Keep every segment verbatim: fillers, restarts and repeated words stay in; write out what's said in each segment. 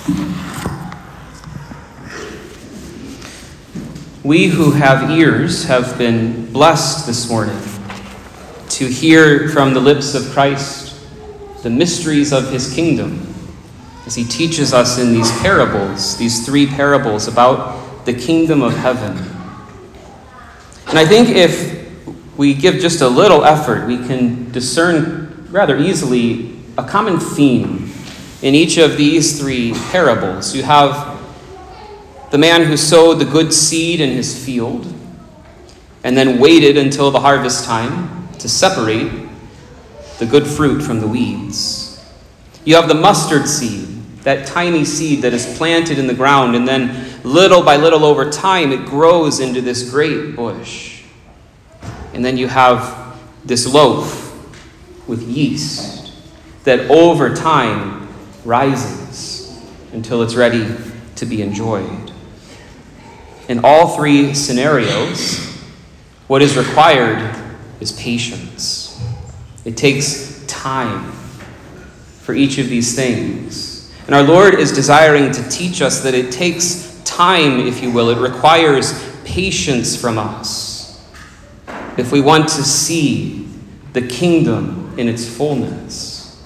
We who have ears have been blessed this morning to hear from the lips of Christ the mysteries of his kingdom as he teaches us in these parables, these three parables about the kingdom of heaven. And I think if we give just a little effort, we can discern rather easily a common theme in each of these three parables. You have the man who sowed the good seed in his field and then waited until the harvest time to separate the good fruit from the weeds. You have the mustard seed, that tiny seed that is planted in the ground, and then little by little over time it grows into this great bush. And then you have this loaf with yeast that over time rises until it's ready to be enjoyed. In all three scenarios, what is required is patience. It takes time for each of these things. And our Lord is desiring to teach us that it takes time, if you will. It requires patience from us if we want to see the kingdom in its fullness.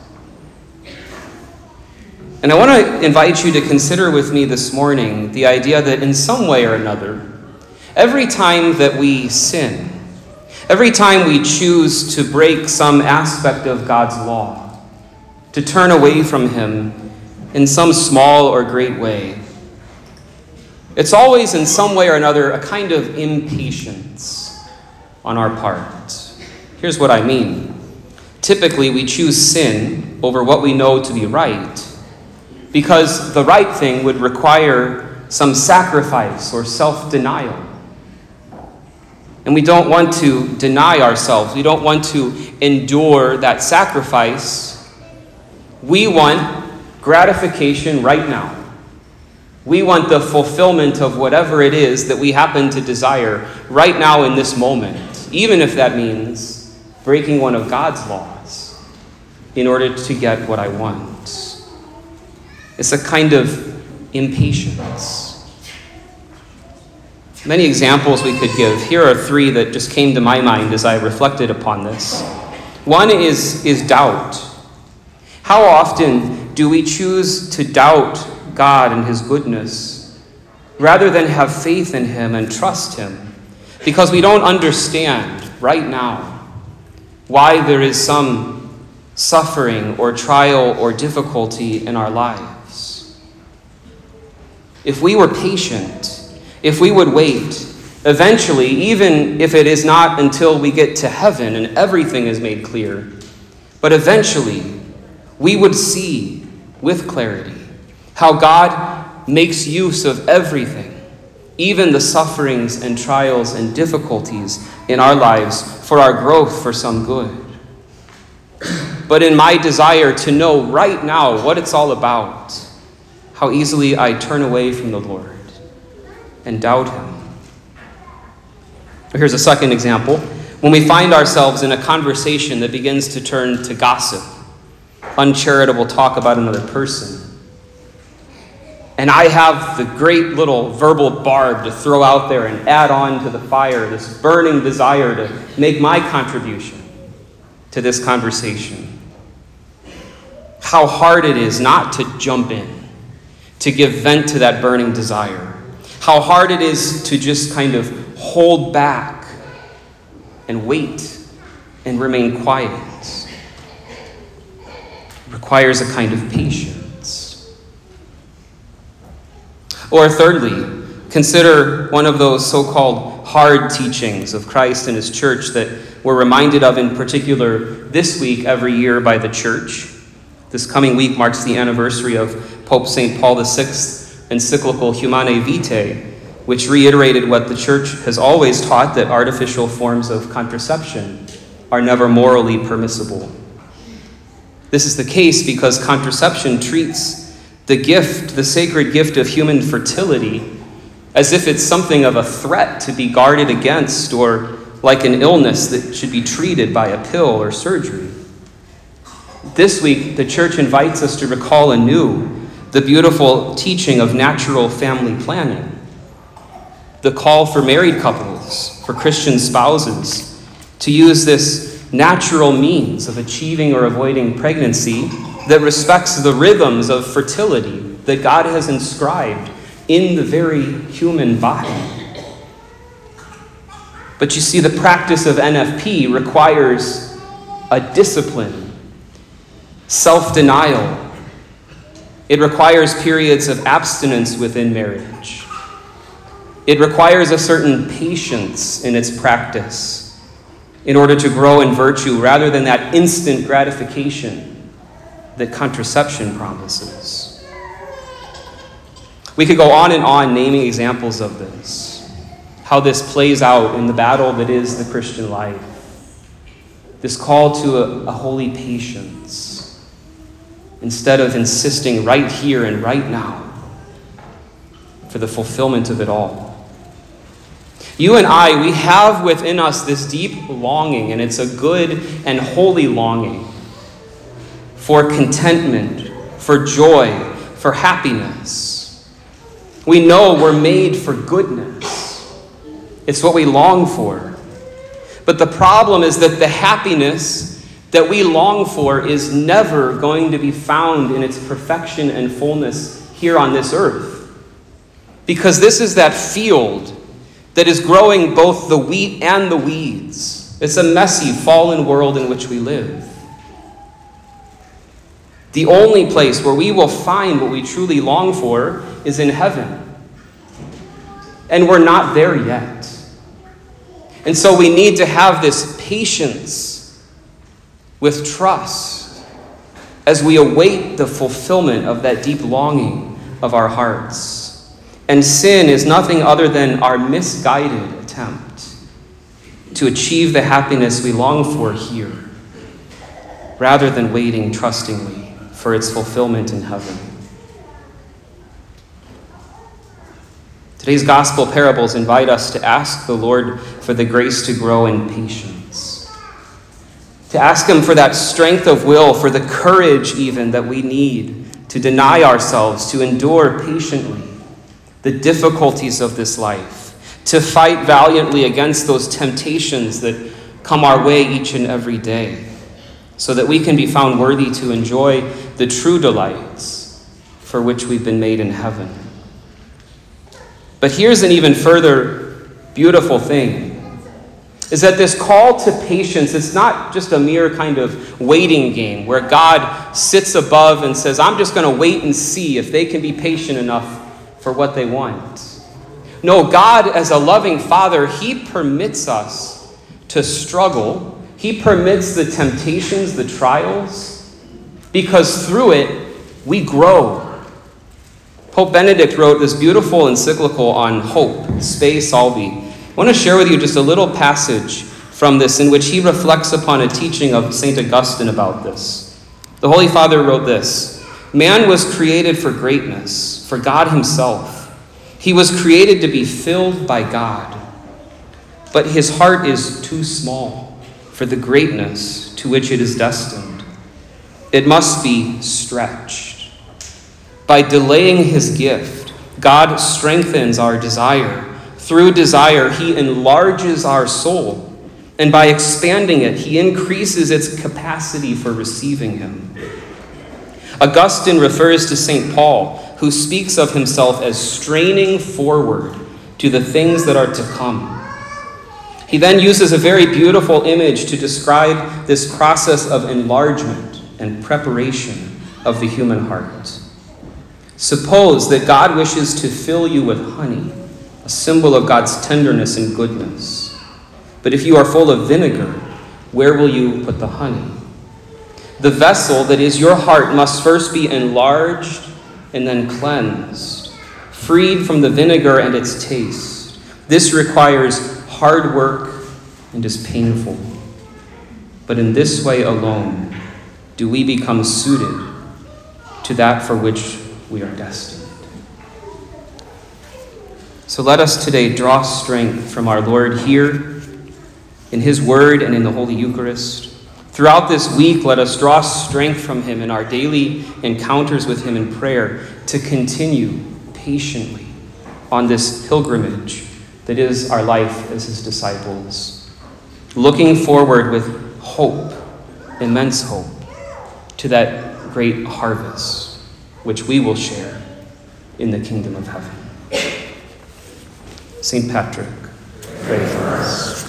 And I want to invite you to consider with me this morning the idea that in some way or another, every time that we sin, every time we choose to break some aspect of God's law, to turn away from him in some small or great way, it's always in some way or another a kind of impatience on our part. Here's what I mean. Typically, we choose sin over what we know to be right because the right thing would require some sacrifice or self-denial. And we don't want to deny ourselves. We don't want to endure that sacrifice. We want gratification right now. We want the fulfillment of whatever it is that we happen to desire right now in this moment, even if that means breaking one of God's laws in order to get what I want. It's a kind of impatience. Many examples we could give. Here are three that just came to my mind as I reflected upon this. One is, is doubt. How often do we choose to doubt God and his goodness rather than have faith in him and trust him because we don't understand right now why there is some suffering or trial or difficulty in our lives? If we were patient, if we would wait, eventually, even if it is not until we get to heaven and everything is made clear, but eventually we would see with clarity how God makes use of everything, even the sufferings and trials and difficulties in our lives for our growth for some good. But in my desire to know right now what it's all about, how easily I turn away from the Lord and doubt him. Here's a second example. When we find ourselves in a conversation that begins to turn to gossip, uncharitable talk about another person, and I have the great little verbal barb to throw out there and add on to the fire, this burning desire to make my contribution to this conversation. How hard it is not to jump in, to give vent to that burning desire. How hard it is to just kind of hold back and wait and remain quiet. It requires a kind of patience. Or thirdly, consider one of those so-called hard teachings of Christ and his church that we're reminded of in particular this week every year by the church. This coming week marks the anniversary of Pope Saint Paul the Sixth's encyclical Humanae Vitae, which reiterated what the church has always taught, that artificial forms of contraception are never morally permissible. This is the case because contraception treats the gift, the sacred gift of human fertility, as if it's something of a threat to be guarded against, or like an illness that should be treated by a pill or surgery. This week, the church invites us to recall anew the beautiful teaching of natural family planning, the call for married couples, for Christian spouses, to use this natural means of achieving or avoiding pregnancy that respects the rhythms of fertility that God has inscribed in the very human body. But you see, the practice of N F P requires a discipline, self-denial. It requires periods of abstinence within marriage. It requires a certain patience in its practice in order to grow in virtue rather than that instant gratification that contraception promises. We could go on and on naming examples of this, how this plays out in the battle that is the Christian life. This call to a, a holy patience instead of insisting right here and right now for the fulfillment of it all. You and I, we have within us this deep longing, and it's a good and holy longing for contentment, for joy, for happiness. We know we're made for goodness. It's what we long for. But the problem is that the happiness that we long for is never going to be found in its perfection and fullness here on this earth. Because this is that field that is growing both the wheat and the weeds. It's a messy, fallen world in which we live. The only place where we will find what we truly long for is in heaven. And we're not there yet. And so we need to have this patience with trust as we await the fulfillment of that deep longing of our hearts. And sin is nothing other than our misguided attempt to achieve the happiness we long for here, rather than waiting trustingly for its fulfillment in heaven. Today's gospel parables invite us to ask the Lord for the grace to grow in patience, to ask Him for that strength of will, for the courage even that we need to deny ourselves, to endure patiently the difficulties of this life, to fight valiantly against those temptations that come our way each and every day, so that we can be found worthy to enjoy the true delights for which we've been made in heaven. But here's an even further beautiful thing, is that this call to patience, it's not just a mere kind of waiting game where God sits above and says, I'm just going to wait and see if they can be patient enough for what they want. No, God, as a loving Father, He permits us to struggle. He permits the temptations, the trials, because through it, we grow. Pope Benedict wrote this beautiful encyclical on hope, Spe Salvi. I want to share with you just a little passage from this in which he reflects upon a teaching of Saint Augustine about this. The Holy Father wrote this: man was created for greatness, for God Himself. He was created to be filled by God. But his heart is too small for the greatness to which it is destined. It must be stretched. By delaying His gift, God strengthens our desire. Through desire, He enlarges our soul. And by expanding it, He increases its capacity for receiving Him. Augustine refers to Saint Paul, who speaks of himself as straining forward to the things that are to come. He then uses a very beautiful image to describe this process of enlargement and preparation of the human heart. Suppose that God wishes to fill you with honey, a symbol of God's tenderness and goodness. But if you are full of vinegar, where will you put the honey? The vessel that is your heart must first be enlarged and then cleansed, freed from the vinegar and its taste. This requires hard work and is painful. But in this way alone do we become suited to that for which we are destined. So let us today draw strength from our Lord here in His Word and in the Holy Eucharist, Throughout this week, let us draw strength from him in our daily encounters with him in prayer to continue patiently on this pilgrimage that is our life as his disciples, looking forward with hope, immense hope, to that great harvest which we will share in the kingdom of heaven. Saint Patrick, pray for us.